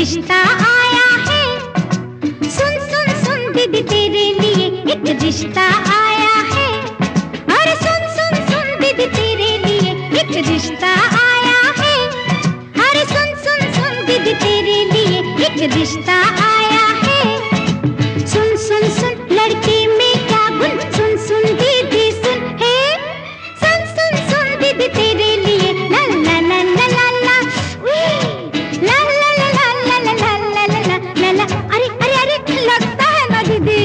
रिश्ता आया है। सुन सुन सुन दीदी तेरे लिए एक रिश्ता आया है। अरे सुन सुन सुन दीदी तेरे लिए एक रिश्ता आया है। अरे सुन सुन सुन दीदी तेरे लिए एक रिश्ता आया है। सुन सुन सुन लड़के में क्या गुण, सुन सुन दीदी सुन है। सुन सुन सुन दीदी तेरे लिए ला ला ला ला ला ला ला ला ला ला ला ला ला ला ला ला ला। अरे अरे अरे लगता है ना दीदी।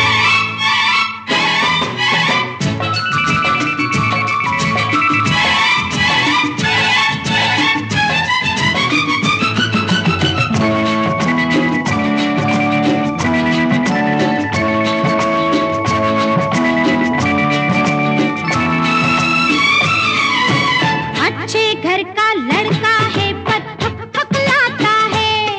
अच्छे घर का लड़का है पर हकलाता है।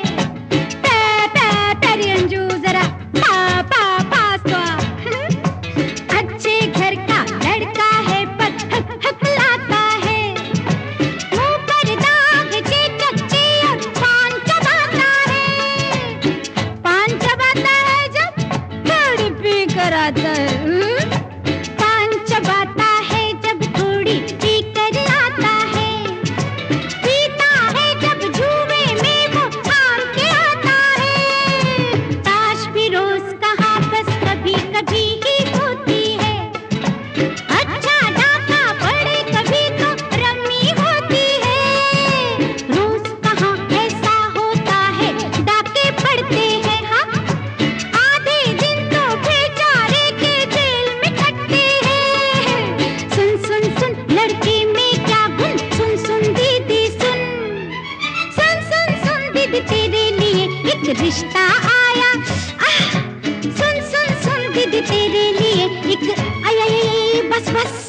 तेरी अंजू जरा पास तो आ। अच्छे घर का लड़का है पर हकलाता है। मुंह पर दाग चेचक और पान चबाता है। पान चबाता है जब थोड़ी पी कर आता है। पान चबाता है जब थोड़ी पी कर आता है। पीता है जब जुए में वो हार के आता है। ताश भी रोज कहाँ बस कभी कभी ही होती है। अच्छा डाका पड़े कभी तो रम्मी होती है। रोज कहाँ ऐसा होता है, डाके पड़ते हैं। हाँ आधे दिन तो बेचारे के जेल में कटते हैं। सुन सुन सुन लड़के में क्या गुण, सुन सुन दीदी सुन। सुन सुन सुन दीदी तेरे लिए एक रिश्ता आया। सुन सुन सुन दीदी तेरे लिए एक आय आय आय बस बस।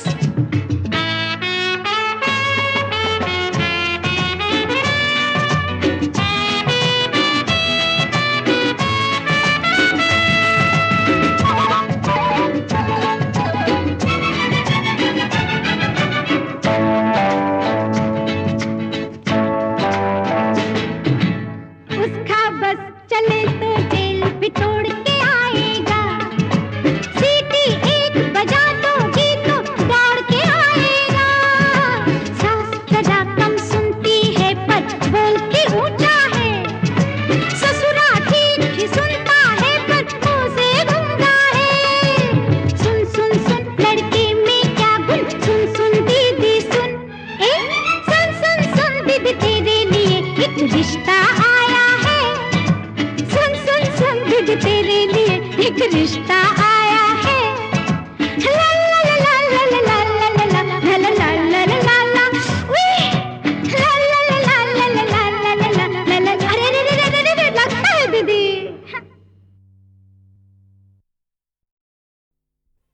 उसका बस चले तो जेल भी तोड़ के आएगा। सीटी एक बजा दोगी तो दौड़ के आएगा। सास जरा कम सुनती है पर बोलती ऊंचा है। ससुरा ठीक ही सुनता है पर मुंह से गूंगा है। सुन सुन सुन लड़के में क्या गुण, सुन सुन दीदी सुन। सुन सुन सुन दीदी तेरे लिए एक रिश्ता आया है। सुन सुन सुन दीदी तेरे लिए एक रिश्ता